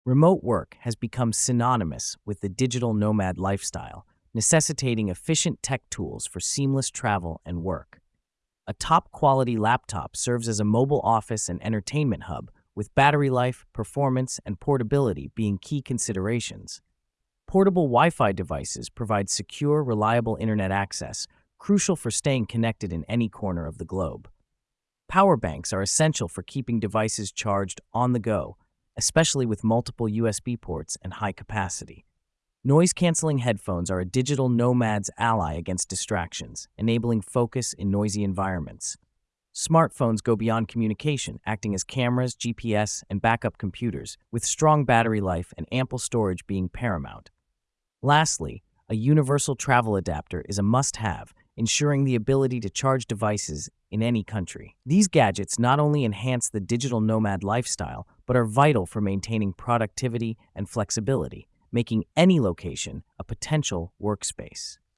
Remote work has become synonymous with the digital nomad lifestyle, necessitating efficient tech tools for seamless travel and work. A top quality laptop serves as a mobile office and entertainment hub, with battery life, performance, and portability being key considerations. Portable Wi Fi devices provide secure, reliable internet access, crucial for staying connected in any corner of the globe. Power banks are essential for keeping devices charged on the go, especially with multiple USB ports and high capacity. Noise-canceling headphones are a digital nomad's ally against distractions, enabling focus in noisy environments. Smartphones go beyond communication, acting as cameras, GPS, and backup computers, with strong battery life and ample storage being paramount. Lastly, a universal travel adapter is a must-have, ensuring the ability to charge devices in any country. These gadgets not only enhance the digital nomad lifestyle, but are vital for maintaining productivity and flexibility, making any location a potential workspace.